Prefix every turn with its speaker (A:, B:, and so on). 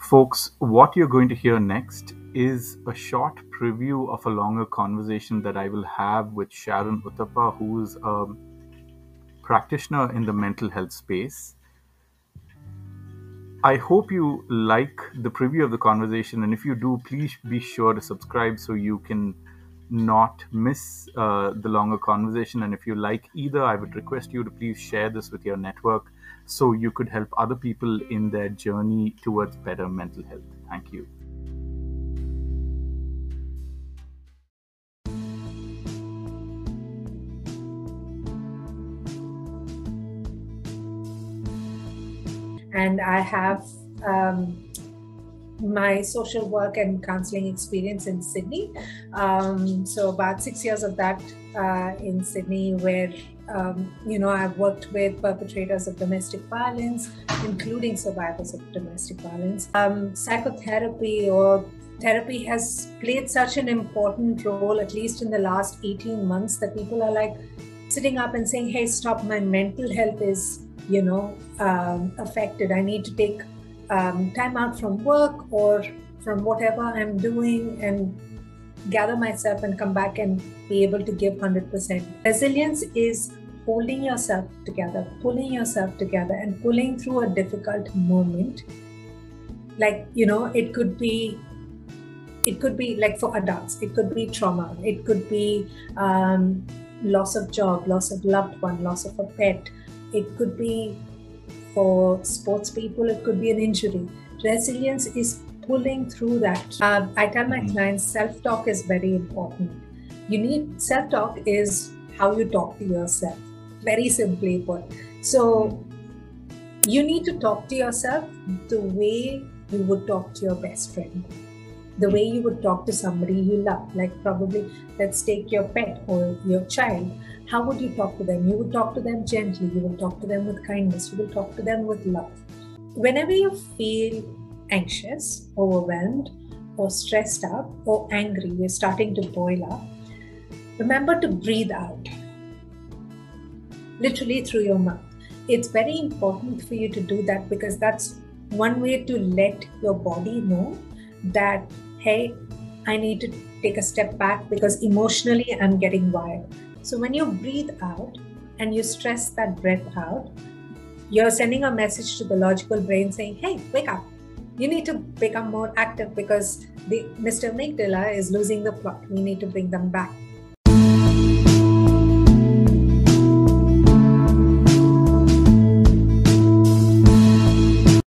A: Folks, what you're going to hear next is a short preview of a longer conversation that I will have with Sharon Uttappa, who's a practitioner in the mental health space. I hope you like the preview of the conversation, and if you do, please be sure to subscribe so you can not miss the longer conversation. And if you like either, I would request you to please share this with your network so you could help other people in their journey towards better mental health. Thank you.
B: And I have my social work and counseling experience in Sydney. So about 6 years of that in Sydney, where I've worked with perpetrators of domestic violence, including survivors of domestic violence. Psychotherapy or therapy has played such an important role, at least in the last 18 months, that people are like sitting up and saying, hey, stop, my mental health is affected. I need to take time out from work or from whatever I'm doing and gather myself and come back and be able to give 100%. Resilience is holding yourself together, pulling yourself together and pulling through a difficult moment. Like, it could be like for adults, it could be trauma, it could be loss of job, loss of loved one, loss of a pet. It could be for sports people, it could be an injury. Resilience is pulling through that. I tell my clients, self-talk is very important. Self-talk is how you talk to yourself, very simply put. So you need to talk to yourself the way you would talk to your best friend, the way you would talk to somebody you love. Like, probably, let's take your pet or your child. How would you talk to them? You would talk to them gently. You will talk to them with kindness. You will talk to them with love. Whenever you feel anxious, overwhelmed, or stressed out, or angry, you're starting to boil up, remember to breathe out, literally through your mouth. It's very important for you to do that, because that's one way to let your body know that, hey, I need to take a step back because emotionally I'm getting wired. So when you breathe out and you stress that breath out, you're sending a message to the logical brain saying, hey, wake up. You need to become more active because the Mr. Amygdala is losing the plot. We need to bring them back.